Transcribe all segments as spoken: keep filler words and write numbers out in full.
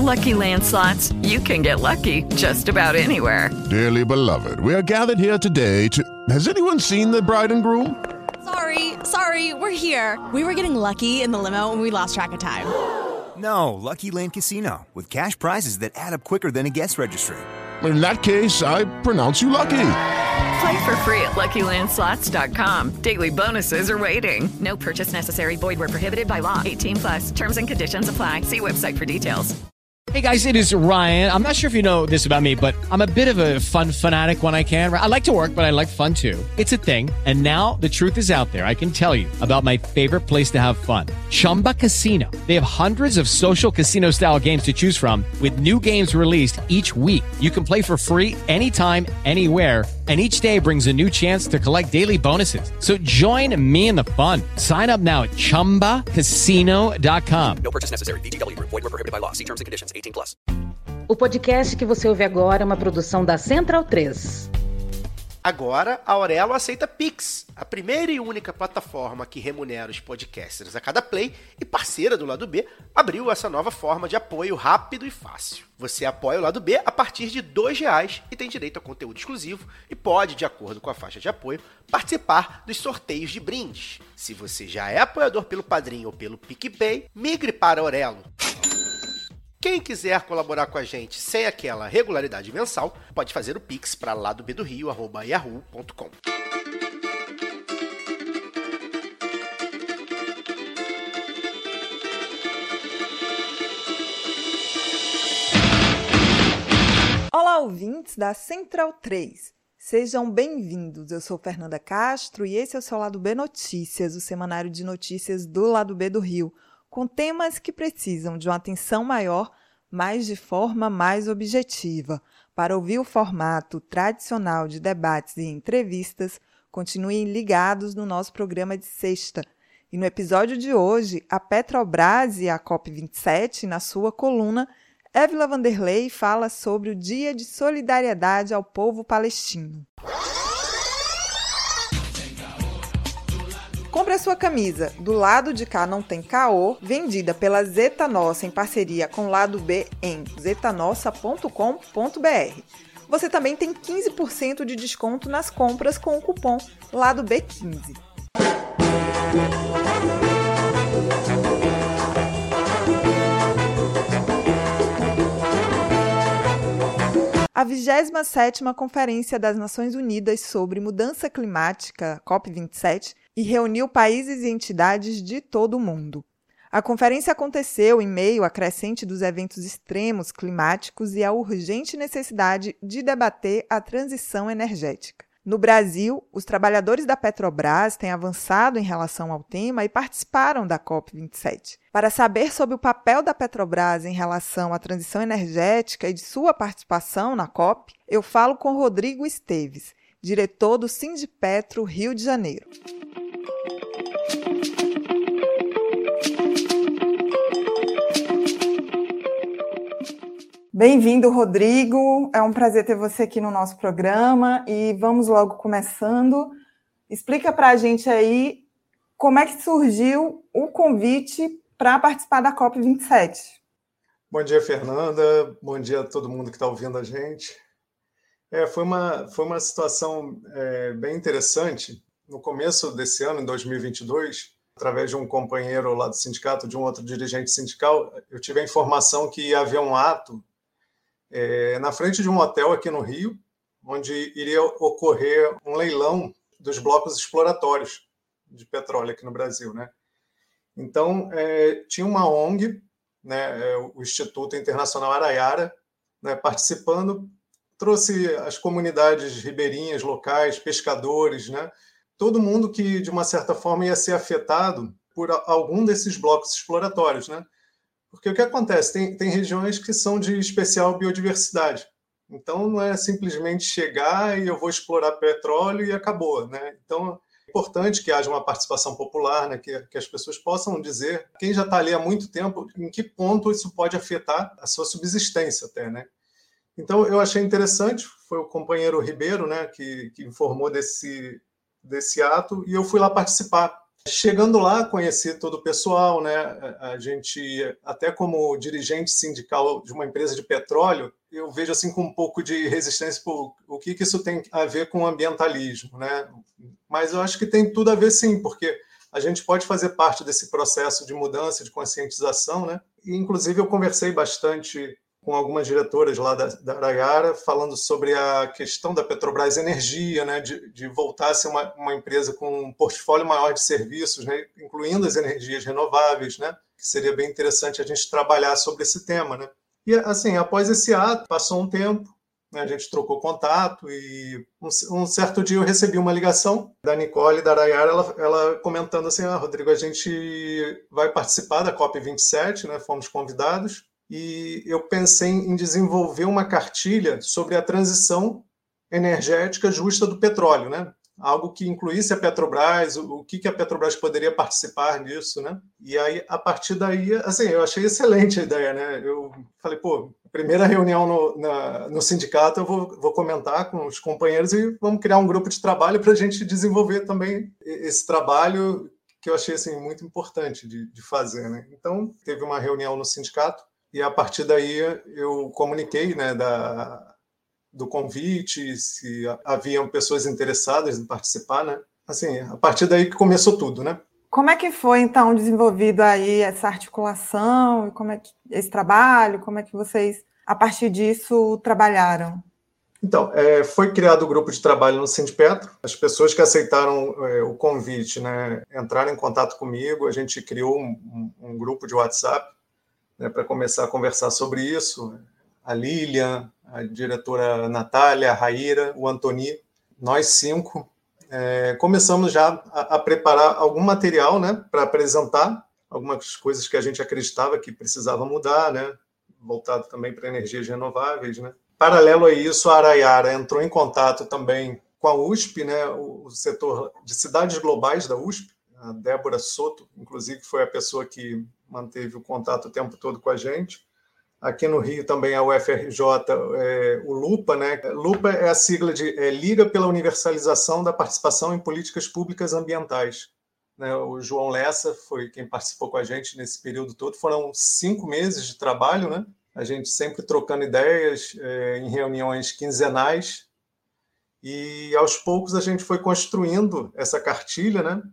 Lucky Land Slots, you can get lucky just about anywhere. Dearly beloved, we are gathered here today to... Has anyone seen the bride and groom? Sorry, sorry, we're here. We were getting lucky in the limo and we lost track of time. No, Lucky Land Casino, with cash prizes that add up quicker than a guest registry. In that case, I pronounce you lucky. Play for free at Lucky Land Slots dot com. Daily bonuses are waiting. No purchase necessary. Void where prohibited by law. eighteen plus. Terms and conditions apply. See website for details. Hey guys, it is Ryan. I'm not sure if you know this about me, but I'm a bit of a fun fanatic when I can. I like to work, but I like fun too. It's a thing. And now the truth is out there. I can tell you about my favorite place to have fun. Chumba Casino. They have hundreds of social casino style games to choose from with new games released each week. You can play for free anytime, anywhere. And each day brings a new chance to collect daily bonuses. So join me in the fun. Sign up now at chumba casino dot com. No purchase necessary. V G W. Void where prohibited by law. See terms and conditions. eighteen plus. O podcast que você ouve agora é uma produção da Central três. Agora, a Aurelo aceita Pix, a primeira e única plataforma que remunera os podcasters a cada play e parceira do Lado B, abriu essa nova forma de apoio rápido e fácil. Você apoia o Lado B a partir de dois reais e tem direito a conteúdo exclusivo e pode, de acordo com a faixa de apoio, participar dos sorteios de brindes. Se você já é apoiador pelo Padrim ou pelo PicPay, migre para a Aurelo. Quem quiser colaborar com a gente sem aquela regularidade mensal, pode fazer o Pix para ladobedorio arroba yahoo ponto com. Olá, ouvintes da Central três. Sejam bem-vindos. Eu sou Fernanda Castro e esse é o seu Lado B Notícias, o semanário de notícias do Lado B do Rio, com temas que precisam de uma atenção maior, mas de forma mais objetiva. Para ouvir o formato tradicional de debates e entrevistas, continuem ligados no nosso programa de sexta. E no episódio de hoje, a Petrobras e a COP vinte e sete, na sua coluna, Évila Vanderlei fala sobre o Dia de Solidariedade ao Povo Palestino. Compre a sua camisa Do Lado de Cá Não Tem Caô, vendida pela Zeta Nossa em parceria com o Lado B em zeta nossa ponto com ponto b r. Você também tem quinze por cento de desconto nas compras com o cupom Lado B quinze. A vigésima sétima Conferência das Nações Unidas sobre Mudança Climática, COP vinte e sete, e reuniu países e entidades de todo o mundo. A conferência aconteceu em meio à crescente dos eventos extremos climáticos e à urgente necessidade de debater a transição energética. No Brasil, os trabalhadores da Petrobras têm avançado em relação ao tema e participaram da COP vinte e sete. Para saber sobre o papel da Petrobras em relação à transição energética e de sua participação na COP, eu falo com Rodrigo Esteves, diretor do Sindipetro Rio de Janeiro. Bem-vindo, Rodrigo. É um prazer ter você aqui no nosso programa e vamos logo começando. Explica para a gente aí como é que surgiu o convite para participar da COP vinte e sete. Bom dia, Fernanda. Bom dia a todo mundo que está ouvindo a gente. É, foi, uma, foi uma situação é, bem interessante. No começo desse ano, em dois mil e vinte e dois, através de um companheiro lá do sindicato, de um outro dirigente sindical, eu tive a informação que ia haver um ato É, na frente de um hotel aqui no Rio, onde iria ocorrer um leilão dos blocos exploratórios de petróleo aqui no Brasil, né? Então, é, tinha uma O N G, né, o Instituto Internacional Araiara, né, participando, trouxe as comunidades ribeirinhas locais, pescadores, né, todo mundo que, de uma certa forma, ia ser afetado por algum desses blocos exploratórios, né? Porque o que acontece? Tem, tem regiões que são de especial biodiversidade. Então, não é simplesmente chegar e eu vou explorar petróleo e acabou, né? Então, é importante que haja uma participação popular, né? que, que as pessoas possam dizer, quem já está ali há muito tempo, em que ponto isso pode afetar a sua subsistência até, né? Então, eu achei interessante, foi o companheiro Ribeiro, né? que, que informou desse, desse ato, e eu fui lá participar. Chegando lá, conheci todo o pessoal, né? A gente, até como dirigente sindical de uma empresa de petróleo, eu vejo assim com um pouco de resistência por o que, que isso tem a ver com ambientalismo, né? Mas eu acho que tem tudo a ver, sim, porque a gente pode fazer parte desse processo de mudança, de conscientização, né? E, inclusive, eu conversei bastante com algumas diretoras lá da, da Araiara, falando sobre a questão da Petrobras Energia, né, de, de voltar a ser uma, uma empresa com um portfólio maior de serviços, né, incluindo as energias renováveis, né, que seria bem interessante a gente trabalhar sobre esse tema. Né. E, assim, após esse ato, passou um tempo, né, a gente trocou contato e um, um certo dia eu recebi uma ligação da Nicole, da Araiara, ela, ela comentando assim, ah, Rodrigo, a gente vai participar da COP vinte e sete, né, fomos convidados, e eu pensei em desenvolver uma cartilha sobre a transição energética justa do petróleo, né? Algo que incluísse a Petrobras, o que a Petrobras poderia participar disso, né? E aí, a partir daí, assim, eu achei excelente a ideia, né? Eu falei, pô, primeira reunião no, na, no sindicato, eu vou, vou comentar com os companheiros e vamos criar um grupo de trabalho para a gente desenvolver também esse trabalho que eu achei, assim, muito importante de, de fazer, né? Então, teve uma reunião no sindicato, e a partir daí eu comuniquei, né, da, do convite, se haviam pessoas interessadas em participar, né? Assim, a partir daí que começou tudo, né? Como é que foi, então, desenvolvido aí essa articulação, e como é que esse trabalho, como é que vocês, a partir disso, trabalharam? Então, é, foi criado o grupo de trabalho no Sindipetro. As pessoas que aceitaram é, o convite, né, entraram em contato comigo, a gente criou um, um, um grupo de WhatsApp, né, para começar a conversar sobre isso. A Lilian, a diretora Natália, a Raíra, o Antoni, nós cinco, é, começamos já a, a preparar algum material, né, para apresentar algumas coisas que a gente acreditava que precisava mudar, né, voltado também para energias renováveis. Né. Paralelo a isso, a Araiara entrou em contato também com a U S P, né, o, o setor de cidades globais da U S P, a Débora Soto, inclusive, foi a pessoa que manteve o contato o tempo todo com a gente. Aqui no Rio também a U F R J, é, o LUPA, né? LUPA é a sigla de é, Liga pela Universalização da Participação em Políticas Públicas Ambientais. Né? O João Lessa foi quem participou com a gente nesse período todo. Foram cinco meses de trabalho, né? A gente sempre trocando ideias é, em reuniões quinzenais. E aos poucos a gente foi construindo essa cartilha, né?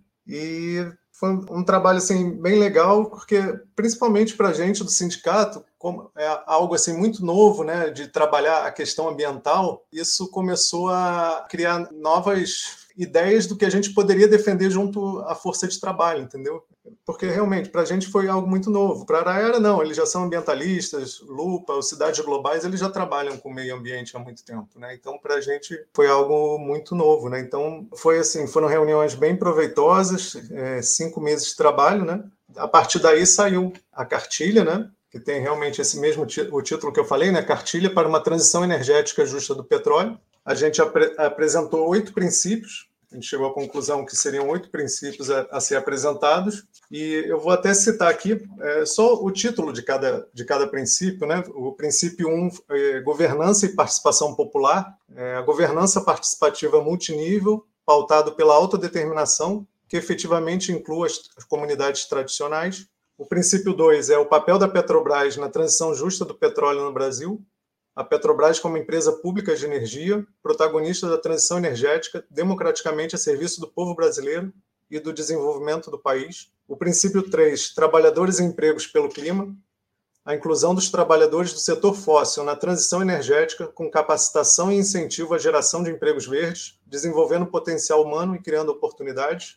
E foi um trabalho assim, bem legal, porque principalmente para a gente do sindicato, como é algo assim, muito novo, né, de trabalhar a questão ambiental, isso começou a criar novas ideias do que a gente poderia defender junto à força de trabalho, entendeu? Porque realmente para a gente foi algo muito novo. Para a Araiara não, eles já são ambientalistas, Lupa, os Cidades Globais, eles já trabalham com o meio ambiente há muito tempo, né? Então para a gente foi algo muito novo, né? Então foi assim, foram reuniões bem proveitosas, é, cinco meses de trabalho, né? A partir daí saiu a cartilha, né? Que tem realmente esse mesmo o título que eu falei, né? Cartilha para uma transição energética justa do petróleo. A gente apre apresentou oito princípios. A gente chegou à conclusão que seriam oito princípios a, a ser apresentados. E eu vou até citar aqui é, só o título de cada, de cada princípio, né? O princípio um é governança e participação popular. É, a governança participativa multinível, pautado pela autodeterminação, que efetivamente inclua as, as comunidades tradicionais. O princípio dois é o papel da Petrobras na transição justa do petróleo no Brasil. A Petrobras como empresa pública de energia, protagonista da transição energética, democraticamente a serviço do povo brasileiro e do desenvolvimento do país. O princípio três, trabalhadores e empregos pelo clima. A inclusão dos trabalhadores do setor fóssil na transição energética com capacitação e incentivo à geração de empregos verdes, desenvolvendo potencial humano e criando oportunidades.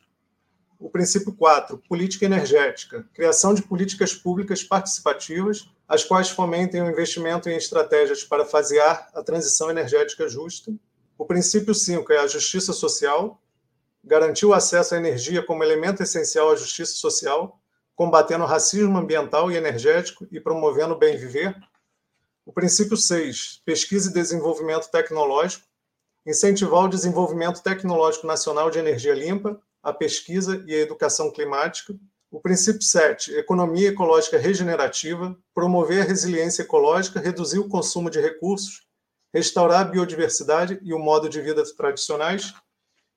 O princípio quatro, política energética, criação de políticas públicas participativas, as quais fomentem o investimento em estratégias para fasear a transição energética justa. O princípio cinco é a justiça social, garantir o acesso à energia como elemento essencial à justiça social, combatendo o racismo ambiental e energético e promovendo o bem viver. O princípio seis, pesquisa e desenvolvimento tecnológico, incentivar o desenvolvimento tecnológico nacional de energia limpa, a pesquisa e a educação climática. O princípio sete, economia ecológica regenerativa, promover a resiliência ecológica, reduzir o consumo de recursos, restaurar a biodiversidade e o modo de vida tradicionais.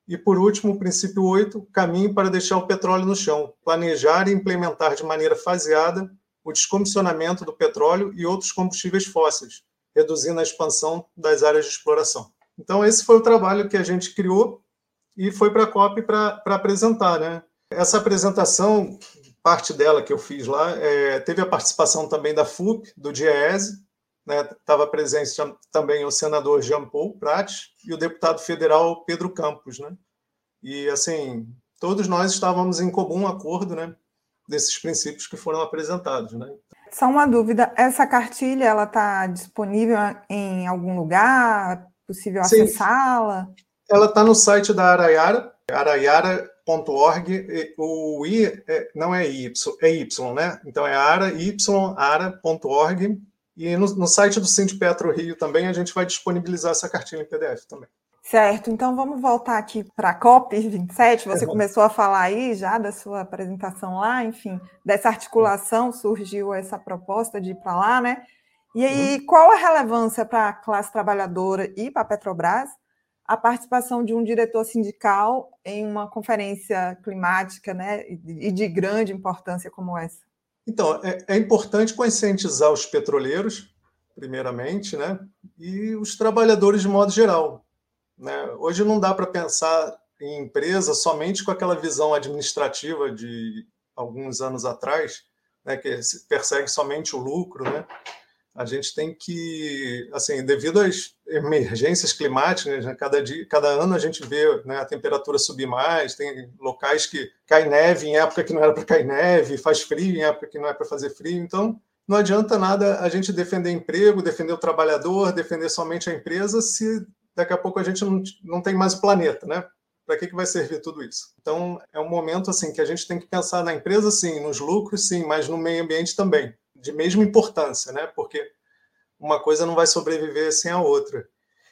E, por último, o princípio oito, caminho para deixar o petróleo no chão, planejar e implementar de maneira faseada o descomissionamento do petróleo e outros combustíveis fósseis, reduzindo a expansão das áreas de exploração. Então, esse foi o trabalho que a gente criou e foi para a COP para apresentar, né? Essa apresentação, parte dela que eu fiz lá, é, teve a participação também da F U P, do DIEESE, né? Estava presente também o senador Jean Paul Prats e o deputado federal Pedro Campos, né? E, assim, todos nós estávamos em comum acordo, né, desses princípios que foram apresentados, né? Só uma dúvida, essa cartilha ela está disponível em algum lugar? É possível acessá-la? Ela está no site da Araiara, araiara ponto org. O I é, não é Y, é Y, né? Então é ara, y, ara ponto org. E no, no site do Sindipetro Rio também a gente vai disponibilizar essa cartilha em P D F também. Certo, então vamos voltar aqui para a COP vinte e sete. Você começou a falar aí já da sua apresentação lá, enfim, dessa articulação surgiu essa proposta de ir para lá, né? E aí, uhum. Qual a relevância para a classe trabalhadora e para a Petrobras a participação de um diretor sindical em uma conferência climática, né, e de grande importância como essa? Então, é, é importante conscientizar os petroleiros, primeiramente, né, e os trabalhadores de modo geral. Né? Hoje não dá para pensar em empresa somente com aquela visão administrativa de alguns anos atrás, né, que persegue somente o lucro, né? A gente tem que, assim, devido às emergências climáticas, né, cada dia, cada ano a gente vê, né, a temperatura subir mais, tem locais que cai neve em época que não era para cair neve, faz frio em época que não é para fazer frio, então não adianta nada a gente defender emprego, defender o trabalhador, defender somente a empresa, se daqui a pouco a gente não, não tem mais o planeta, né? Para que, que vai servir tudo isso? Então, é um momento assim que a gente tem que pensar na empresa, sim, nos lucros, sim, mas no meio ambiente também, de mesma importância, né? Porque uma coisa não vai sobreviver sem a outra.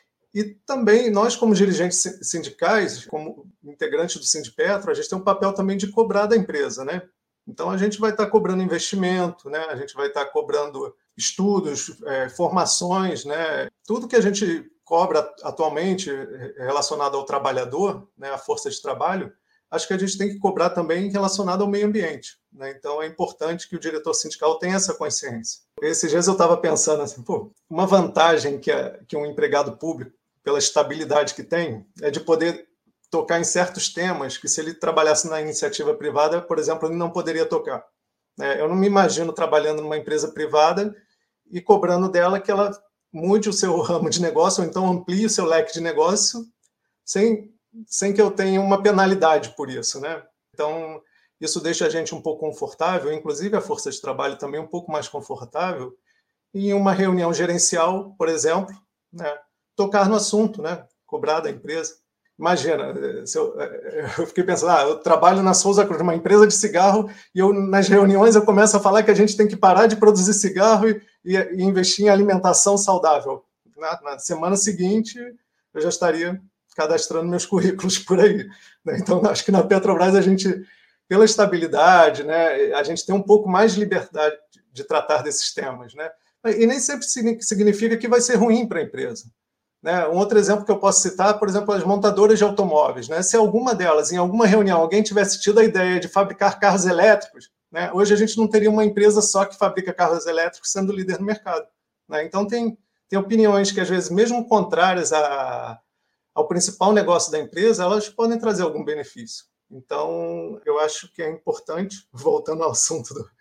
E também, nós como dirigentes sindicais, como integrantes do Sindipetro, a gente tem um papel também de cobrar da empresa, né? Então, a gente vai estar cobrando investimento, né? A gente vai estar cobrando estudos, é, formações, né? Tudo que a gente cobra atualmente relacionado ao trabalhador, né, à força de trabalho, acho que a gente tem que cobrar também relacionado ao meio ambiente. Né? Então, é importante que o diretor sindical tenha essa consciência. Esses dias eu estava pensando assim, pô, uma vantagem que, a, que um empregado público, pela estabilidade que tem, é de poder tocar em certos temas que, se ele trabalhasse na iniciativa privada, por exemplo, ele não poderia tocar. Né? Eu não me imagino trabalhando numa empresa privada e cobrando dela que ela mude o seu ramo de negócio, ou então amplie o seu leque de negócio, sem, sem que eu tenha uma penalidade por isso, né? Então, isso deixa a gente um pouco confortável, inclusive a força de trabalho também um pouco mais confortável, em uma reunião gerencial, por exemplo, né, tocar no assunto, né, cobrar da empresa. Imagina, se eu, eu fiquei pensando, ah, eu trabalho na Souza Cruz, uma empresa de cigarro, e eu, nas reuniões eu começo a falar que a gente tem que parar de produzir cigarro e, e, e investir em alimentação saudável. Na, na semana seguinte, eu já estaria cadastrando meus currículos por aí. Né? Então, acho que na Petrobras a gente, pela estabilidade, né, a gente tem um pouco mais de liberdade de, de tratar desses temas. Né? E nem sempre significa que vai ser ruim para a empresa. Né? Um outro exemplo que eu posso citar, por exemplo, as montadoras de automóveis. Né? Se alguma delas, em alguma reunião, alguém tivesse tido a ideia de fabricar carros elétricos, né? Hoje a gente não teria uma empresa só que fabrica carros elétricos sendo líder no mercado. Né? Então, tem, tem opiniões que, às vezes, mesmo contrárias a, ao principal negócio da empresa, elas podem trazer algum benefício. Então, eu acho que é importante, voltando ao assunto do,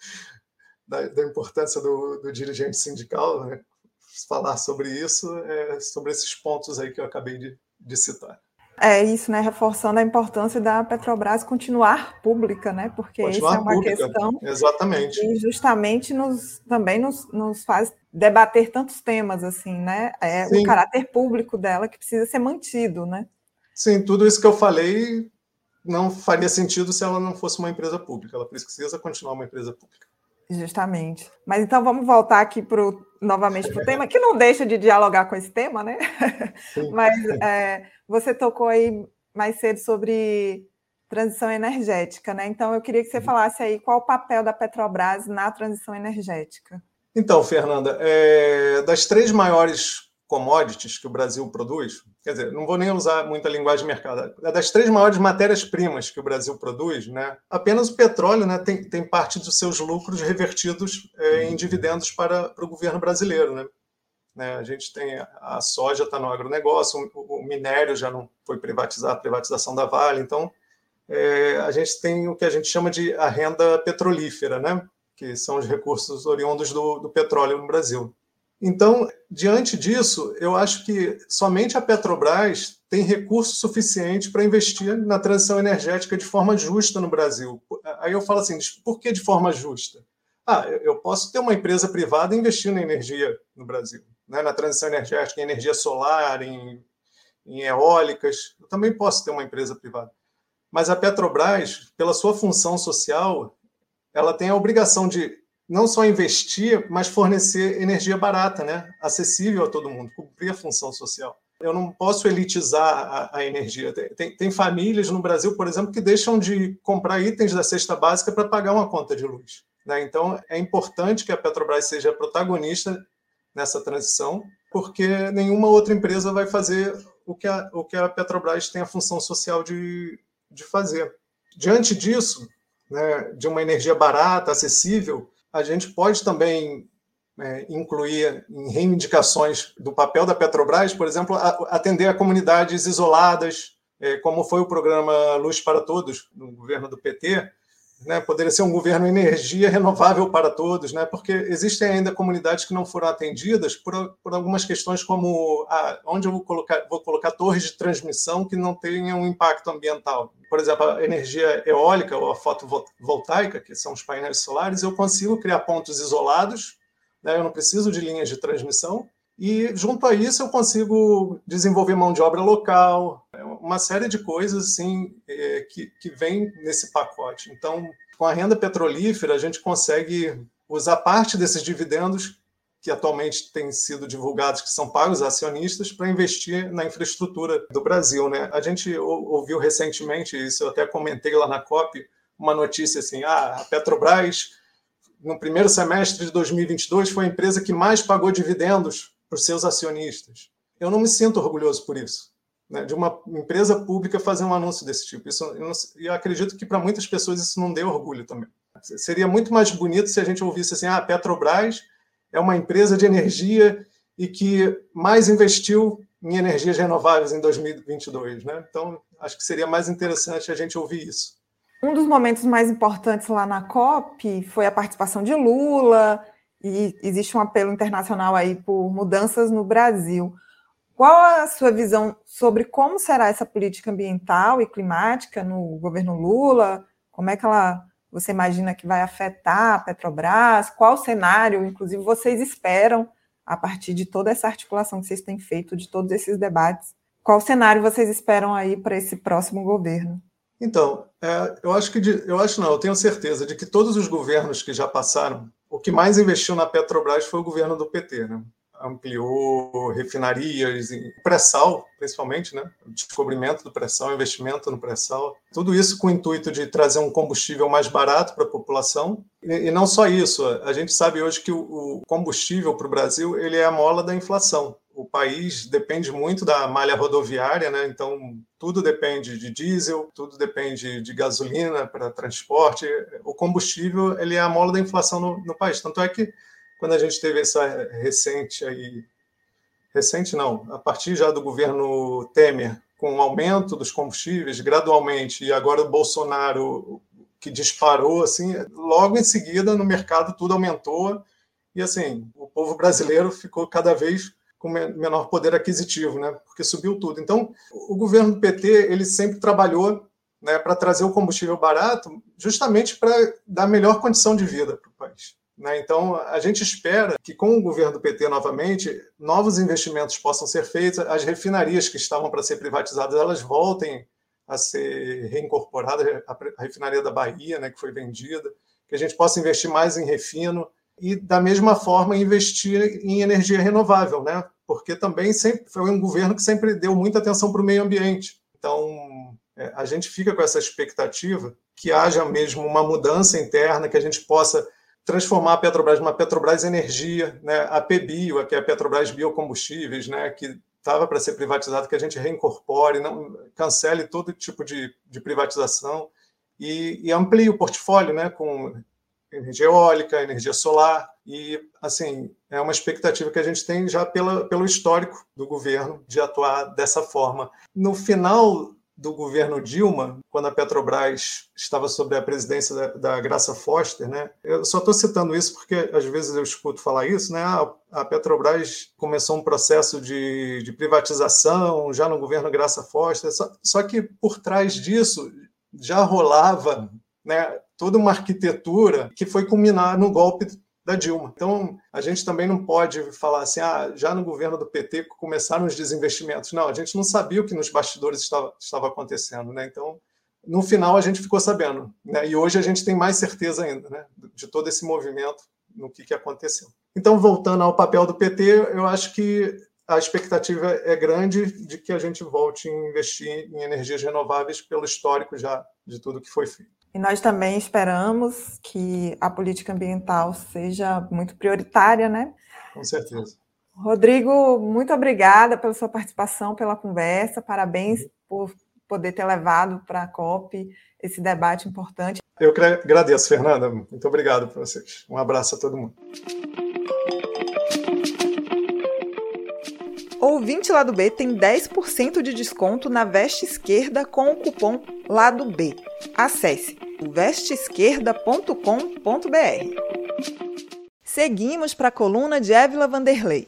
da, da importância do, do dirigente sindical, né? Falar sobre isso, é, sobre esses pontos aí que eu acabei de, de citar. É isso, né? Reforçando a importância da Petrobras continuar pública, né? Porque isso é uma pública, questão exatamente. que justamente nos, também nos, nos faz debater tantos temas, assim, né? É o caráter público dela que precisa ser mantido, né? Sim, tudo isso que eu falei não faria sentido se ela não fosse uma empresa pública. Ela precisa continuar uma empresa pública. Justamente. Mas então vamos voltar aqui pro, novamente para o tema, que não deixa de dialogar com esse tema, né? Mas é, você tocou aí mais cedo sobre transição energética, né? Então eu queria que você falasse aí qual o papel da Petrobras na transição energética. Então, Fernanda, é, das três maiores commodities que o Brasil produz, quer dizer, não vou nem usar muita linguagem de mercado, é das três maiores matérias-primas que o Brasil produz, né, apenas o petróleo, né, tem, tem parte dos seus lucros revertidos é, em dividendos para, para o governo brasileiro. Né? Né, a gente tem a soja está no agronegócio, o, o minério já não foi privatizado, a privatização da Vale, então é, a gente tem o que a gente chama de a renda petrolífera, né, que são os recursos oriundos do, do petróleo no Brasil. Então, diante disso, eu acho que somente a Petrobras tem recurso suficiente para investir na transição energética de forma justa no Brasil. Aí eu falo assim, por que de forma justa? Ah, eu posso ter uma empresa privada investindo em energia no Brasil, né? Na transição energética, em energia solar, em, em eólicas. Eu também posso ter uma empresa privada. Mas a Petrobras, pela sua função social, ela tem a obrigação de não só investir, mas fornecer energia barata, né? Acessível a todo mundo, cumprir a função social. Eu não posso elitizar a, a energia. Tem, tem famílias no Brasil, por exemplo, que deixam de comprar itens da cesta básica para pagar uma conta de luz. Né? Então, é importante que a Petrobras seja protagonista nessa transição, porque nenhuma outra empresa vai fazer o que a, o que a Petrobras tem a função social de, de fazer. Diante disso, né, de uma energia barata, acessível, a gente pode também é, incluir em reivindicações do papel da Petrobras, por exemplo, a, atender a comunidades isoladas, é, como foi o programa Luz para Todos, no governo do P T, né? Poderia ser um governo energia renovável para todos, né? Porque existem ainda comunidades que não foram atendidas por, por algumas questões como ah, onde eu vou colocar, vou colocar torres de transmissão que não tenham um impacto ambiental. Por exemplo, a energia eólica ou a fotovoltaica, que são os painéis solares, eu consigo criar pontos isolados, né? Eu não preciso de linhas de transmissão, e junto a isso eu consigo desenvolver mão de obra local, uma série de coisas assim, é, que, que vem nesse pacote. Então, com a renda petrolífera, a gente consegue usar parte desses dividendos que atualmente têm sido divulgados, que são pagos a acionistas, para investir na infraestrutura do Brasil. Né? A gente ouviu recentemente, isso eu até comentei lá na COP, uma notícia assim, ah, a Petrobras, no primeiro semestre de dois mil e vinte e dois, foi a empresa que mais pagou dividendos para os seus acionistas. Eu não me sinto orgulhoso por isso, né? De uma empresa pública fazer um anúncio desse tipo. Isso, eu, não, eu acredito que para muitas pessoas isso não dê orgulho também. Seria muito mais bonito se a gente ouvisse assim, ah, a Petrobras é uma empresa de energia e que mais investiu em energias renováveis em dois mil e vinte e dois. Né? Então, acho que seria mais interessante a gente ouvir isso. Um dos momentos mais importantes lá na COP foi a participação de Lula, e existe um apelo internacional aí por mudanças no Brasil. Qual a sua visão sobre como será essa política ambiental e climática no governo Lula? Como é que ela, você imagina que vai afetar a Petrobras? Qual cenário, inclusive, vocês esperam a partir de toda essa articulação que vocês têm feito, de todos esses debates? Qual cenário vocês esperam aí para esse próximo governo? Então, é, eu acho que, de, eu acho não, eu tenho certeza de que todos os governos que já passaram, o que mais investiu na Petrobras foi o governo do P T, né? Ampliou refinarias, pré-sal, principalmente, né? O descobrimento do pré-sal, investimento no pré-sal. Tudo isso com o intuito de trazer um combustível mais barato para a população. E, e não só isso, a gente sabe hoje que o, o combustível para o Brasil ele é a mola da inflação. O país depende muito da malha rodoviária, né? Então tudo depende de diesel, tudo depende de gasolina para transporte. O combustível ele é a mola da inflação no, no país. Tanto é que quando a gente teve essa recente aí, recente não, a partir já do governo Temer, com o aumento dos combustíveis gradualmente, e agora o Bolsonaro que disparou, assim, logo em seguida no mercado tudo aumentou, e assim, o povo brasileiro ficou cada vez com menor poder aquisitivo, né? Porque subiu tudo. Então, o governo do P T ele sempre trabalhou, né, para trazer o combustível barato, justamente para dar melhor condição de vida para o país. Né? Então, a gente espera que, com o governo do P T novamente, novos investimentos possam ser feitos, as refinarias que estavam para ser privatizadas, elas voltem a ser reincorporadas, a refinaria da Bahia, né, que foi vendida, que a gente possa investir mais em refino, e, da mesma forma, investir em energia renovável, né? Porque também sempre foi um governo que sempre deu muita atenção para o meio ambiente. Então, é, a gente fica com essa expectativa que haja mesmo uma mudança interna, que a gente possa transformar a Petrobras numa Petrobras Energia, né? A PBio, que é a Petrobras Biocombustíveis, né? Que estava para ser privatizado, que a gente reincorpore, não cancele todo tipo de, de privatização e, e amplie o portfólio, né? Com energia eólica, energia solar, e assim é uma expectativa que a gente tem já pela, pelo histórico do governo de atuar dessa forma. No final do governo Dilma, quando a Petrobras estava sob a presidência da, da Graça Foster, né? Eu só estou citando isso porque às vezes eu escuto falar isso, né? A, a Petrobras começou um processo de, de privatização já no governo Graça Foster, só, só que por trás disso já rolava, né, toda uma arquitetura que foi culminar no golpe da Dilma. Então, a gente também não pode falar assim, ah, já no governo do P T começaram os desinvestimentos. Não, a gente não sabia o que nos bastidores estava, estava acontecendo, né? Então, no final, a gente ficou sabendo, né? E hoje a gente tem mais certeza ainda, né, de todo esse movimento, no que, que aconteceu. Então, voltando ao papel do P T, eu acho que a expectativa é grande de que a gente volte a investir em energias renováveis pelo histórico já de tudo que foi feito. E nós também esperamos que a política ambiental seja muito prioritária, né? Com certeza. Rodrigo, muito obrigada pela sua participação, pela conversa. Parabéns por poder ter levado para a COP esse debate importante. Eu que agradeço, Fernanda. Muito obrigado para vocês. Um abraço a todo mundo. Ouvinte Lado B tem dez por cento de desconto na veste esquerda com o cupom Lado B. Acesse o veste esquerda ponto com ponto b r. Seguimos para a coluna de Évila Vanderlei.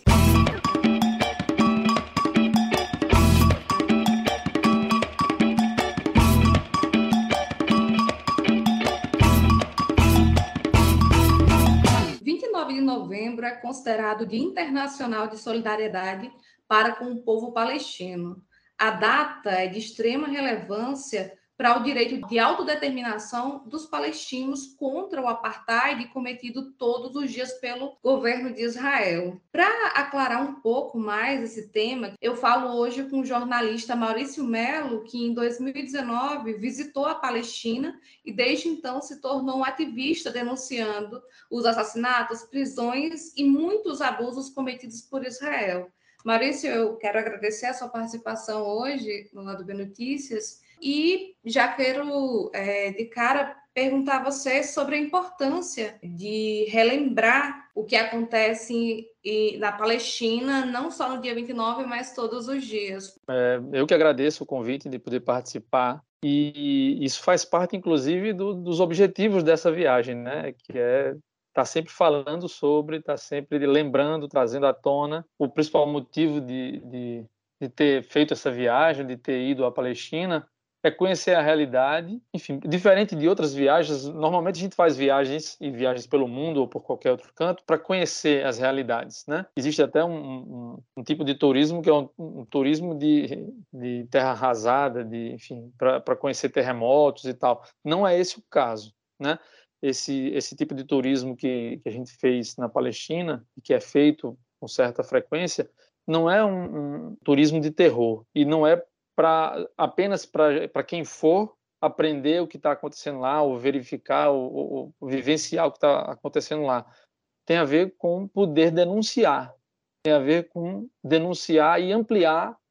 vinte e nove de novembro é considerado o Dia Internacional de Solidariedade para com o povo palestino. A data é de extrema relevância para o direito de autodeterminação dos palestinos contra o apartheid cometido todos os dias pelo governo de Israel. Para aclarar um pouco mais esse tema, eu falo hoje com o jornalista Maurício Melo, que em dois mil e dezenove visitou a Palestina e desde então se tornou um ativista denunciando os assassinatos, prisões e muitos abusos cometidos por Israel. Maurício, eu quero agradecer a sua participação hoje no Lado B Notícias e já quero, é, de cara, perguntar a você sobre a importância de relembrar o que acontece na Palestina, não só no dia vinte e nove, mas todos os dias. É, eu que agradeço o convite de poder participar e isso faz parte, inclusive, do, dos objetivos dessa viagem, né? Que é está sempre falando sobre, está sempre lembrando, trazendo à tona o principal motivo de, de, de ter feito essa viagem, de ter ido à Palestina, é conhecer a realidade. Enfim, diferente de outras viagens, normalmente a gente faz viagens e viagens pelo mundo ou por qualquer outro canto para conhecer as realidades, né? Existe até um, um, um tipo de turismo que é um, um turismo de, de terra arrasada, de, enfim, para conhecer terremotos e tal. Não é esse o caso, né? Esse, esse tipo de turismo que, que a gente fez na Palestina, e que é feito com certa frequência, não é um, um turismo de terror, e não é pra, apenas para quem for aprender o que está acontecendo lá, ou verificar, ou, ou, ou vivenciar o que está acontecendo lá. Tem a ver com poder denunciar, tem a ver com denunciar e ampliar uh,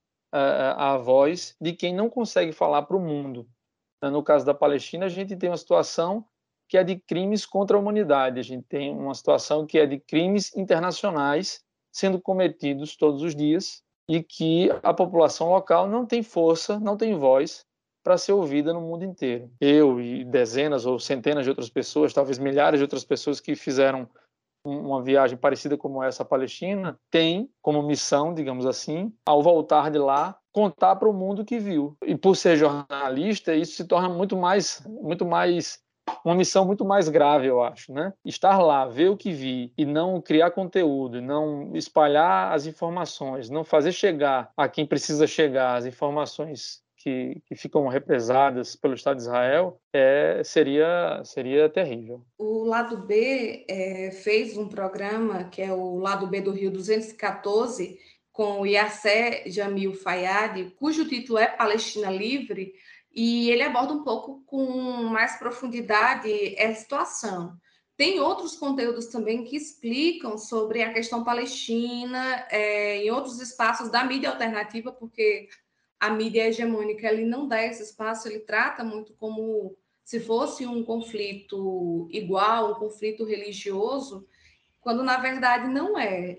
a voz de quem não consegue falar para o mundo. No caso da Palestina, a gente tem uma situação que é de crimes contra a humanidade. A gente tem uma situação que é de crimes internacionais sendo cometidos todos os dias e que a população local não tem força, não tem voz para ser ouvida no mundo inteiro. Eu e dezenas ou centenas de outras pessoas, talvez milhares de outras pessoas que fizeram uma viagem parecida como essa à Palestina, têm como missão, digamos assim, ao voltar de lá, contar para o mundo o que viu. E por ser jornalista, isso se torna muito mais, muito mais uma missão muito mais grave, eu acho, né? Estar lá, ver o que vi e não criar conteúdo, não espalhar as informações, não fazer chegar a quem precisa chegar as informações que, que ficam represadas pelo Estado de Israel, é, seria, seria terrível. O Lado B é, fez um programa que é o Lado B do Rio duzentos e quatorze, com o Yasser Jamil Fayyad, cujo título é Palestina Livre, e ele aborda um pouco com mais profundidade essa situação. Tem outros conteúdos também que explicam sobre a questão palestina é, em outros espaços da mídia alternativa, porque a mídia hegemônica ele não dá esse espaço, ele trata muito como se fosse um conflito igual, um conflito religioso, quando na verdade não é.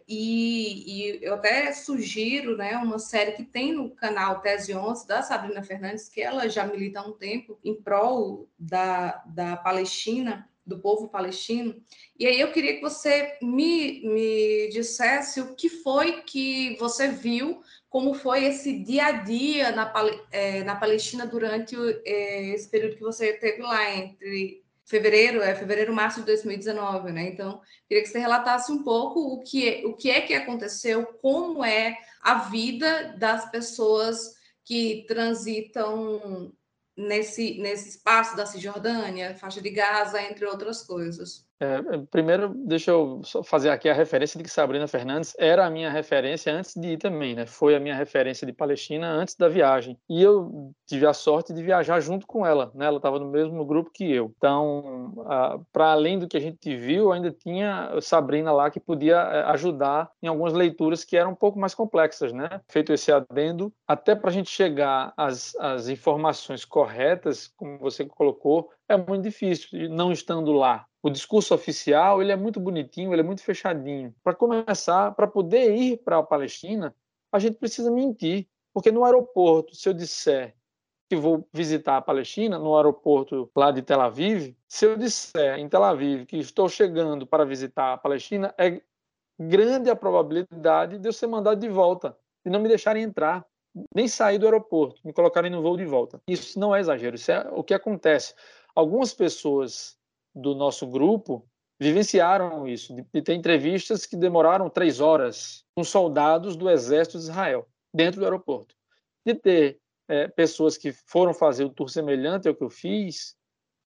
E, e eu até sugiro, né, uma série que tem no canal Tese onze, da Sabrina Fernandes, que ela já milita há um tempo em prol da, da Palestina, do povo palestino. E aí eu queria que você me, me dissesse o que foi que você viu, como foi esse dia a dia na, é, na Palestina durante é, esse período que você teve lá, entre fevereiro, é fevereiro, março de dois mil e dezenove, né? Então, queria que você relatasse um pouco o que, o que é que aconteceu, como é a vida das pessoas que transitam nesse, nesse espaço da Cisjordânia, faixa de Gaza, entre outras coisas. É, primeiro, deixa eu só fazer aqui a referência de que Sabrina Fernandes era a minha referência antes de ir também, né? Foi a minha referência de Palestina antes da viagem. E eu tive a sorte de viajar junto com ela, né? Ela estava no mesmo grupo que eu. Então, para além do que a gente viu, ainda tinha Sabrina lá que podia ajudar em algumas leituras que eram um pouco mais complexas, né? Feito esse adendo, até para a gente chegar às, às informações corretas, como você colocou, é muito difícil, não estando lá. O discurso oficial ele é muito bonitinho, ele é muito fechadinho. Para começar, para poder ir para a Palestina, a gente precisa mentir, porque no aeroporto, se eu disser que vou visitar a Palestina, no aeroporto lá de Tel Aviv, se eu disser em Tel Aviv que estou chegando para visitar a Palestina, é grande a probabilidade de eu ser mandado de volta, de não me deixarem entrar, nem sair do aeroporto, me colocarem no voo de volta. Isso não é exagero, isso é o que acontece. Algumas pessoas do nosso grupo vivenciaram isso, de ter entrevistas que demoraram três horas com soldados do exército de Israel dentro do aeroporto, de ter é, pessoas que foram fazer o tour semelhante ao que eu fiz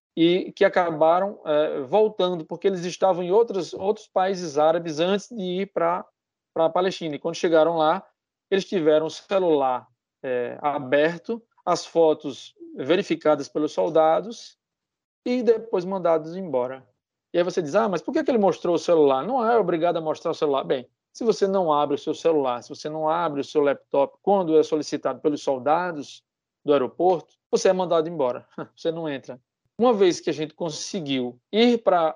e que acabaram é, voltando porque eles estavam em outros, outros países árabes antes de ir para a Palestina, e quando chegaram lá eles tiveram o celular é, aberto, as fotos verificadas pelos soldados e depois mandados embora. E aí você diz, ah, mas por que ele mostrou o celular? Não é obrigado a mostrar o celular. Bem, se você não abre o seu celular, se você não abre o seu laptop quando é solicitado pelos soldados do aeroporto, você é mandado embora, você não entra. Uma vez que a gente conseguiu ir para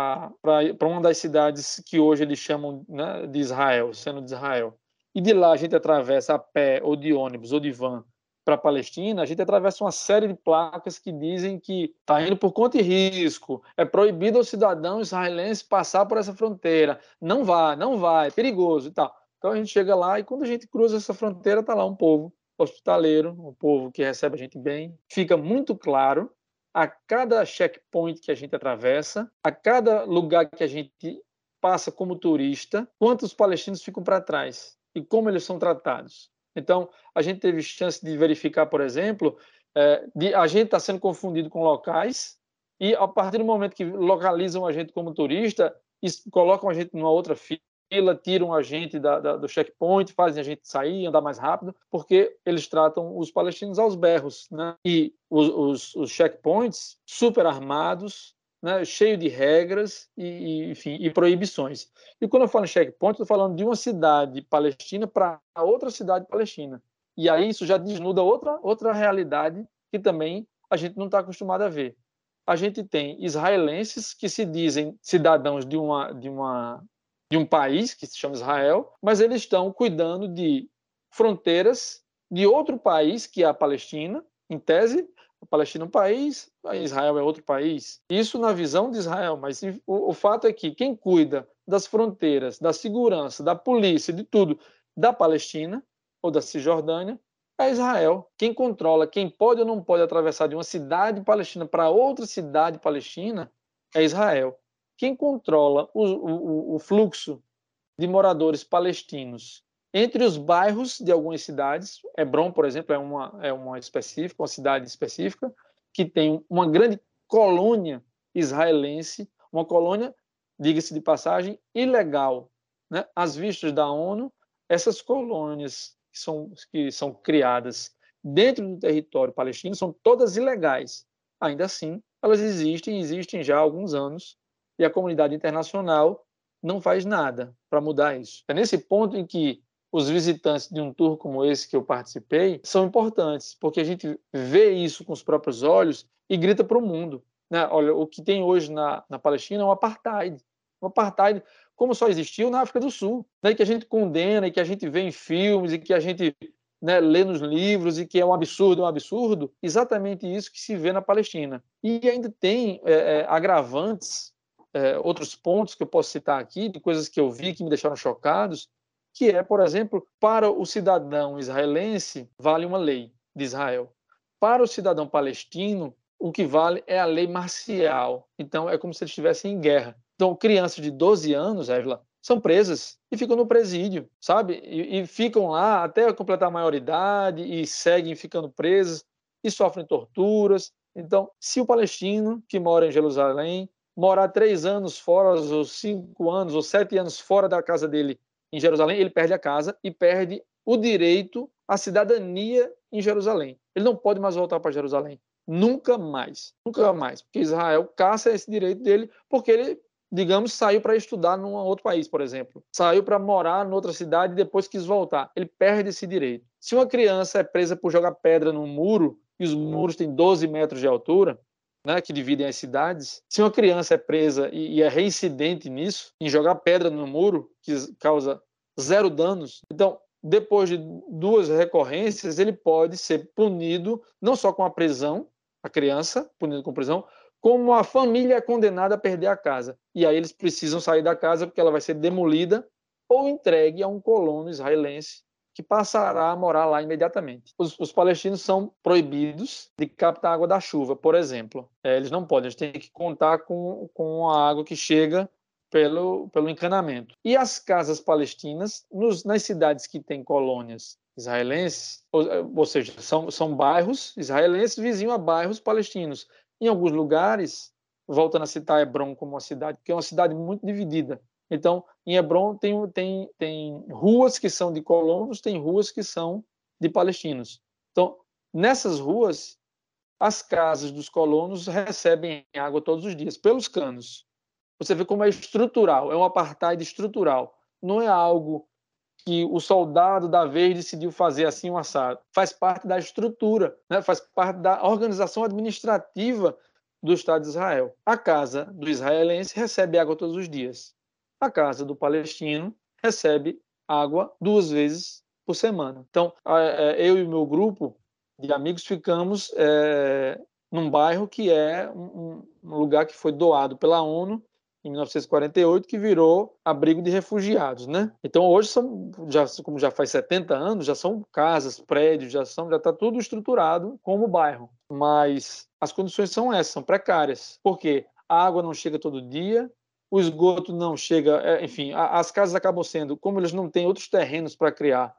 uma das cidades que hoje eles chamam, né, de Israel, sendo de Israel, e de lá a gente atravessa a pé, ou de ônibus, ou de van, para a Palestina, a gente atravessa uma série de placas que dizem que está indo por conta e risco, é proibido ao cidadão israelense passar por essa fronteira, não vai, não vai, é perigoso e tal. Então a gente chega lá e quando a gente cruza essa fronteira, está lá um povo hospitaleiro, um povo que recebe a gente bem. Fica muito claro a cada checkpoint que a gente atravessa, a cada lugar que a gente passa como turista, quantos palestinos ficam para trás e como eles são tratados. Então, a gente teve chance de verificar, por exemplo, é, de, a gente está sendo confundido com locais e, a partir do momento que localizam a gente como turista, colocam a gente numa outra fila, tiram a gente da, da, do checkpoint, fazem a gente sair, andar mais rápido, porque eles tratam os palestinos aos berros, né? E os, os, os checkpoints super armados, né, cheio de regras e, e, enfim, e proibições. E quando eu falo em checkpoint, estou falando de uma cidade palestina para outra cidade palestina. E aí isso já desnuda outra, outra realidade que também a gente não está acostumado a ver. A gente tem israelenses que se dizem cidadãos de, uma, de, uma, de um país que se chama Israel, mas eles estão cuidando de fronteiras de outro país, que é a Palestina, em tese. A Palestina é um país, Israel é outro país. Isso na visão de Israel, mas o, o fato é que quem cuida das fronteiras, da segurança, da polícia, de tudo, da Palestina ou da Cisjordânia, é Israel. Quem controla, quem pode ou não pode atravessar de uma cidade palestina para outra cidade palestina é Israel. Quem controla o, o, o fluxo de moradores palestinos entre os bairros de algumas cidades, Hebron, por exemplo, é uma, é uma específica, uma cidade específica, que tem uma grande colônia israelense, uma colônia, diga-se de passagem, ilegal, né? Às vistas da ONU, essas colônias que são, que são criadas dentro do território palestino são todas ilegais. Ainda assim, elas existem, existem já há alguns anos, e a comunidade internacional não faz nada para mudar isso. É nesse ponto em que os visitantes de um tour como esse que eu participei são importantes, porque a gente vê isso com os próprios olhos e grita para o mundo, né? Olha, o que tem hoje na, na Palestina é um apartheid. Um apartheid como só existiu na África do Sul, né? Que a gente condena e que a gente vê em filmes e que a gente, né, lê nos livros e que é um absurdo, é um absurdo. Exatamente isso que se vê na Palestina. E ainda tem é, é, agravantes, é, outros pontos que eu posso citar aqui, de coisas que eu vi que me deixaram chocados, que é, por exemplo, para o cidadão israelense, vale uma lei de Israel. Para o cidadão palestino, o que vale é a lei marcial. Então, é como se eles estivessem em guerra. Então, crianças de doze anos, Évila, são presas e ficam no presídio, sabe? E, e ficam lá até completar a maioridade e seguem ficando presas e sofrem torturas. Então, se o palestino que mora em Jerusalém morar três anos fora, ou cinco anos, ou sete anos fora da casa dele em Jerusalém, ele perde a casa e perde o direito à cidadania em Jerusalém. Ele não pode mais voltar para Jerusalém. Nunca mais. Nunca mais. Porque Israel caça esse direito dele porque ele, digamos, saiu para estudar num outro país, por exemplo. Saiu para morar em outra cidade e depois quis voltar. Ele perde esse direito. Se uma criança é presa por jogar pedra num muro, e os muros têm doze metros de altura, né, que dividem as cidades, se uma criança é presa e, e é reincidente nisso, em jogar pedra no muro, que causa zero danos, então, depois de duas recorrências, ele pode ser punido não só com a prisão, a criança punido com prisão, como a família é condenada a perder a casa. E aí eles precisam sair da casa porque ela vai ser demolida ou entregue a um colono israelense que passará a morar lá imediatamente. Os, os palestinos são proibidos de captar água da chuva, por exemplo. É, eles não podem, eles têm que contar com, com a água que chega pelo, pelo encanamento. E as casas palestinas, nos, nas cidades que têm colônias israelenses, ou, ou seja, são, são bairros israelenses vizinhos a bairros palestinos. Em alguns lugares, voltando a citar Hebron como uma cidade, que é uma cidade muito dividida. Então, em Hebron tem, tem, tem ruas que são de colonos, tem ruas que são de palestinos. Então, nessas ruas, as casas dos colonos recebem água todos os dias, pelos canos. Você vê como é estrutural, é um apartheid estrutural. Não é algo que o soldado da vez decidiu fazer assim um assado. Faz parte da estrutura, né? Faz parte da organização administrativa do Estado de Israel. A casa do israelense recebe água todos os dias. A casa do palestino recebe água duas vezes por semana. Então, eu e o meu grupo de amigos ficamos é, num bairro que é um, um lugar que foi doado pela ONU em mil novecentos e quarenta e oito, que virou abrigo de refugiados, né? Então, hoje, são, já, como já faz setenta anos, já são casas, prédios, já está já tá tudo estruturado como bairro. Mas as condições são essas, são precárias. Por quê? A água não chega todo dia, o esgoto não chega, enfim, as casas acabam sendo, como eles não têm outros terrenos para criar,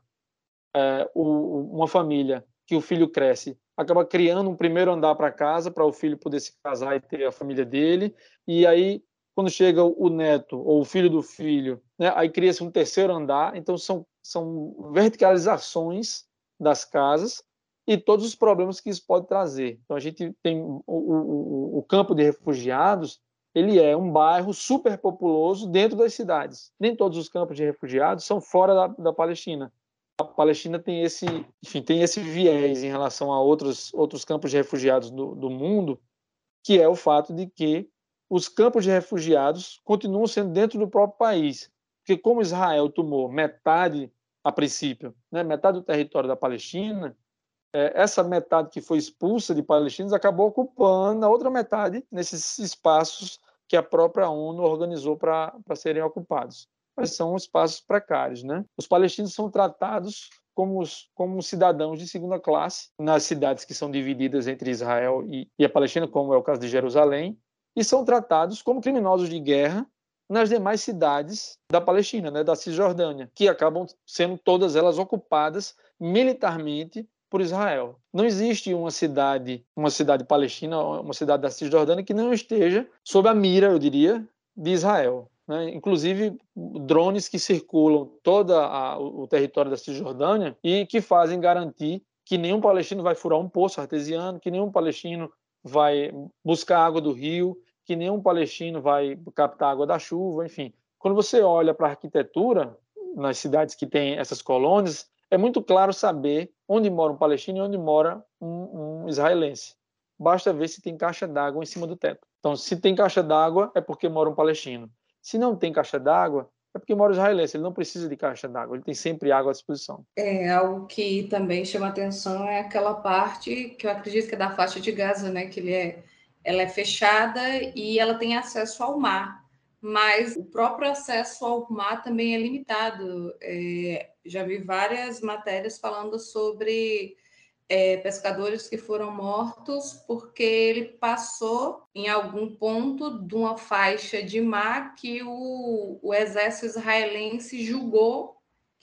é, uma família que o filho cresce, acaba criando um primeiro andar para casa, para o filho poder se casar e ter a família dele, e aí, quando chega o neto ou o filho do filho, né, aí cria-se um terceiro andar, então são, são verticalizações das casas e todos os problemas que isso pode trazer. Então a gente tem o, o, o campo de refugiados, ele é um bairro super populoso dentro das cidades. Nem todos os campos de refugiados são fora da, da Palestina. A Palestina tem esse, enfim, tem esse viés em relação a outros, outros campos de refugiados do, do mundo, que é o fato de que os campos de refugiados continuam sendo dentro do próprio país. Porque como Israel tomou metade, a princípio, né, metade do território da Palestina, é, essa metade que foi expulsa de palestinos acabou ocupando a outra metade nesses espaços que a própria ONU organizou para serem ocupados. Mas são espaços precários, né? Os palestinos são tratados como, como cidadãos de segunda classe nas cidades que são divididas entre Israel e, e a Palestina, como é o caso de Jerusalém, e são tratados como criminosos de guerra nas demais cidades da Palestina, né, da Cisjordânia, que acabam sendo todas elas ocupadas militarmente por Israel. Não existe uma cidade, uma cidade palestina, uma cidade da Cisjordânia que não esteja sob a mira, eu diria, de Israel. Né? Inclusive drones que circulam todo a, o território da Cisjordânia e que fazem garantir que nenhum palestino vai furar um poço artesiano, que nenhum palestino vai buscar água do rio, que nenhum palestino vai captar água da chuva, enfim. Quando você olha para a arquitetura, nas cidades que têm essas colônias, é muito claro saber onde mora um palestino e onde mora um, um israelense. Basta ver se tem caixa d'água em cima do teto. Então, se tem caixa d'água, é porque mora um palestino. Se não tem caixa d'água, é porque mora um israelense. Ele não precisa de caixa d'água, ele tem sempre água à disposição. É, algo que também chama atenção é aquela parte que eu acredito que é da faixa de Gaza, né? Que ele é, ela é fechada e ela tem acesso ao mar. Mas o próprio acesso ao mar também é limitado. É, já vi várias matérias falando sobre é, pescadores que foram mortos porque ele passou em algum ponto de uma faixa de mar que o, o exército israelense julgou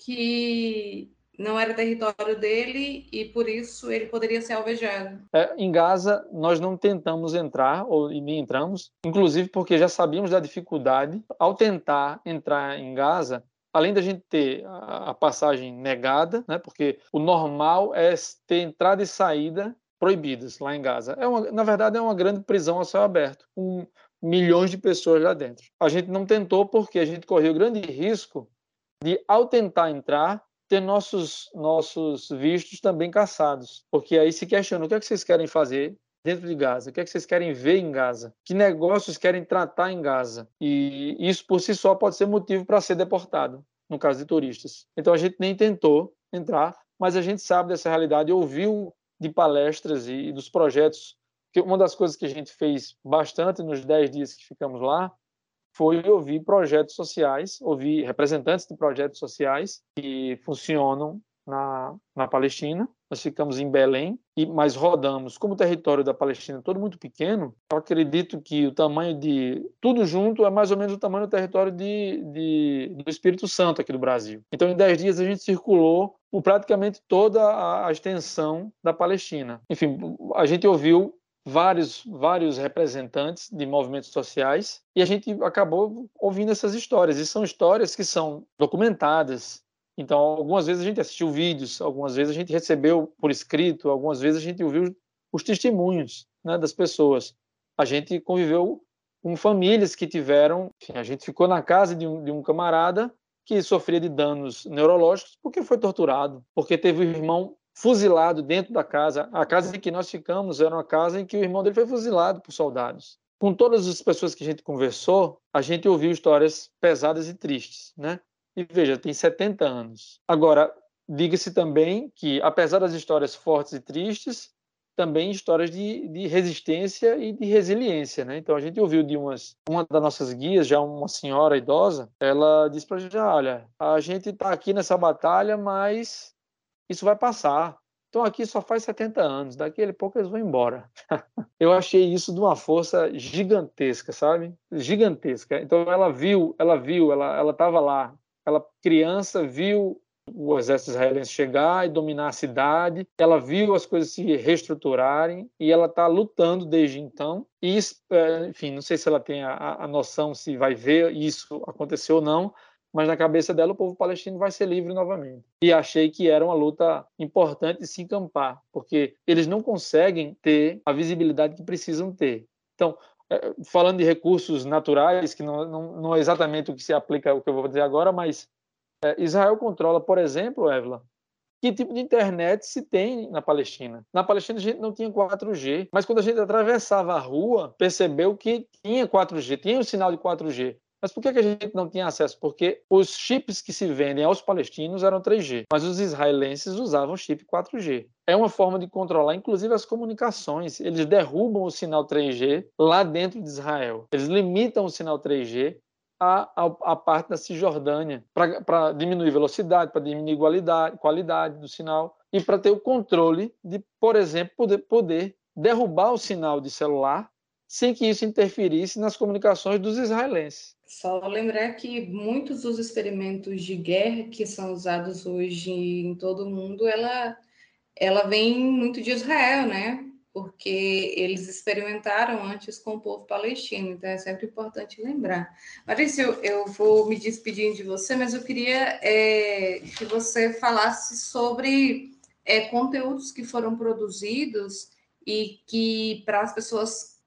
que não era território dele e por isso ele poderia ser alvejado. É, em Gaza, nós não tentamos entrar, ou nem entramos, inclusive porque já sabíamos da dificuldade. Ao tentar entrar em Gaza, além da gente ter a passagem negada, né, porque o normal é ter entrada e saída proibidas lá em Gaza. É uma, na verdade, é uma grande prisão a céu aberto, com milhões de pessoas lá dentro. A gente não tentou porque a gente correu o grande risco de, ao tentar entrar, ter nossos, nossos vistos também caçados. Porque aí se questiona, o que é que vocês querem fazer dentro de Gaza? O que é que vocês querem ver em Gaza? Que negócios querem tratar em Gaza? E isso por si só pode ser motivo para ser deportado, no caso de turistas. Então a gente nem tentou entrar, mas a gente sabe dessa realidade, ouviu de palestras e dos projetos, que uma das coisas que a gente fez bastante nos dez dias que ficamos lá, foi ouvir projetos sociais, ouvir representantes de projetos sociais que funcionam na, na Palestina. Nós ficamos em Belém, e, mas rodamos. Como o território da Palestina é todo muito pequeno, eu acredito que o tamanho de... Tudo junto é mais ou menos o tamanho do território de, de, do Espírito Santo aqui do Brasil. Então, em dez dias, a gente circulou por praticamente toda a, a extensão da Palestina. Enfim, a gente ouviu vários, vários representantes de movimentos sociais e a gente acabou ouvindo essas histórias. E são histórias que são documentadas. Então, algumas vezes a gente assistiu vídeos, algumas vezes a gente recebeu por escrito, algumas vezes a gente ouviu os testemunhos, né, das pessoas. A gente conviveu com famílias que tiveram... Enfim, a gente ficou na casa de um, de um camarada que sofria de danos neurológicos porque foi torturado, porque teve um irmão fuzilado dentro da casa. A casa em que nós ficamos era uma casa em que o irmão dele foi fuzilado por soldados. Com todas as pessoas que a gente conversou, a gente ouviu histórias pesadas e tristes, né? E veja, tem setenta anos. Agora, diga-se também que, apesar das histórias fortes e tristes, também histórias de, de resistência e de resiliência, né? Então, a gente ouviu de umas, uma das nossas guias, já uma senhora idosa, ela disse para a gente, olha, a gente está aqui nessa batalha, mas isso vai passar. Então, aqui só faz setenta anos, daqui a pouco eles vão embora. Eu achei isso de uma força gigantesca, sabe? Gigantesca. Então, ela viu, ela viu, ela ela estava lá. Ela, criança, viu o exército israelense chegar e dominar a cidade, ela viu as coisas se reestruturarem e ela está lutando desde então. E, enfim, não sei se ela tem a, a noção se vai ver isso acontecer ou não, mas na cabeça dela o povo palestino vai ser livre novamente. E achei que era uma luta importante de se encampar, porque eles não conseguem ter a visibilidade que precisam ter. Então, falando de recursos naturais, que não, não, não é exatamente o que se aplica o que eu vou dizer agora, mas é, Israel controla, por exemplo, Évila, que tipo de internet se tem na Palestina. Na Palestina a gente não tinha quatro G, mas quando a gente atravessava a rua, percebeu que tinha quatro G, tinha um sinal de quatro G. Mas por que a gente não tinha acesso? Porque os chips que se vendem aos palestinos eram três G, mas os israelenses usavam chip quatro G. É uma forma de controlar, inclusive, as comunicações. Eles derrubam o sinal três G lá dentro de Israel. Eles limitam o sinal três G à, à, à parte da Cisjordânia, para diminuir velocidade, para diminuir qualidade, qualidade do sinal e para ter o controle de, por exemplo, poder, poder derrubar o sinal de celular sem que isso interferisse nas comunicações dos israelenses. Só lembrar que muitos dos experimentos de guerra que são usados hoje em todo o mundo, ela, ela vem muito de Israel, né? Porque eles experimentaram antes com o povo palestino, então é sempre importante lembrar. Maurício, eu, eu vou me despedindo de você, mas eu queria é, que você falasse sobre é, conteúdos que foram produzidos e que para as pessoas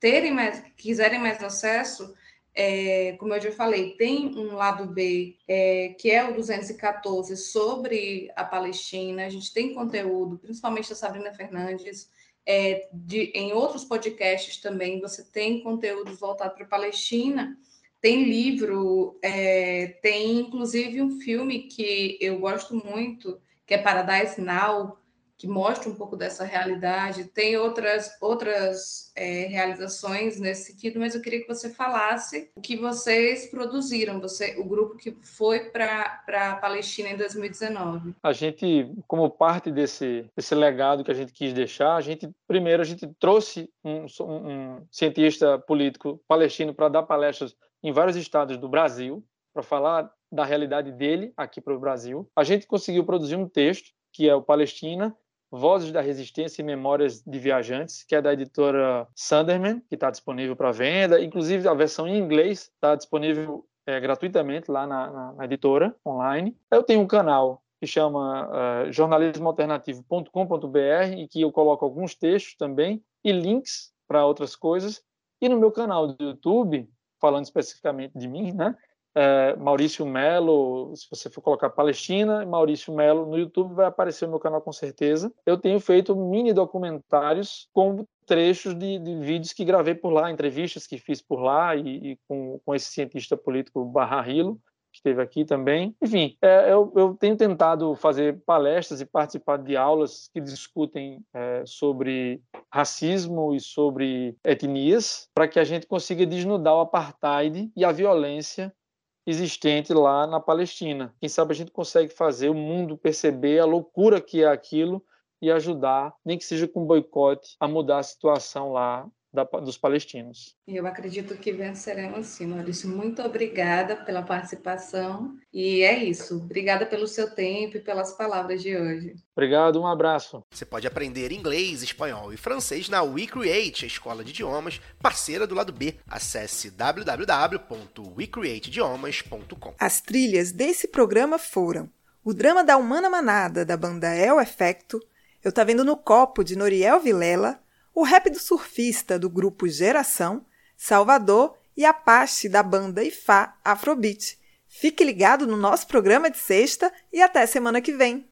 terem mais, quiserem mais acesso, é, como eu já falei, tem um lado B, é, que é o duzentos e quatorze, sobre a Palestina. A gente tem conteúdo, principalmente da Sabrina Fernandes, é, de, em outros podcasts também, você tem conteúdo voltado para a Palestina. Tem livro, é, tem inclusive um filme que eu gosto muito, que é Paradise Now, que mostra um pouco dessa realidade. Tem outras, outras é, realizações nesse sentido, mas eu queria que você falasse o que vocês produziram, você, o grupo que foi para a Palestina em dois mil e dezenove. A gente, como parte desse, desse legado que a gente quis deixar, a gente, primeiro a gente trouxe um, um, um cientista político palestino para dar palestras em vários estados do Brasil, para falar da realidade dele aqui para o Brasil. A gente conseguiu produzir um texto, que é o Palestina, Vozes da Resistência e Memórias de Viajantes, que é da editora Sunderman, que está disponível para venda. Inclusive, a versão em inglês está disponível é, gratuitamente lá na, na, na editora, online. Eu tenho um canal que chama uh, jornalismo alternativo ponto com ponto b r, e que eu coloco alguns textos também e links para outras coisas. E no meu canal do YouTube, falando especificamente de mim, né? É, Maurício Melo, se você for colocar Palestina, Maurício Melo no YouTube, vai aparecer o meu canal com certeza. Eu tenho feito mini documentários com trechos de, de vídeos que gravei por lá, entrevistas que fiz por lá, e, e com, com esse cientista político Bahar Hilo, que esteve aqui também. Enfim, é, eu, eu tenho tentado fazer palestras e participar de aulas que discutem é, sobre racismo e sobre etnias, para que a gente consiga desnudar o apartheid e a violência existente lá na Palestina. Quem sabe a gente consegue fazer o mundo perceber a loucura que é aquilo e ajudar, nem que seja com boicote, a mudar a situação lá da, dos palestinos. Eu acredito que venceremos sim, Maurício. Muito obrigada pela participação. E é isso. Obrigada pelo seu tempo e pelas palavras de hoje. Obrigado, um abraço. Você pode aprender inglês, espanhol e francês na WeCreate, a escola de idiomas parceira do Lado B. Acesse w w w ponto we create idiomas ponto com. As trilhas desse programa foram o drama da Humana Manada, da banda El Efecto, Eu Tá Vendo no Copo, de Noriel Vilela, o rap do surfista, do grupo Geração, Salvador e Apache, da banda Ifá Afrobeat. Fique ligado no nosso programa de sexta e até semana que vem.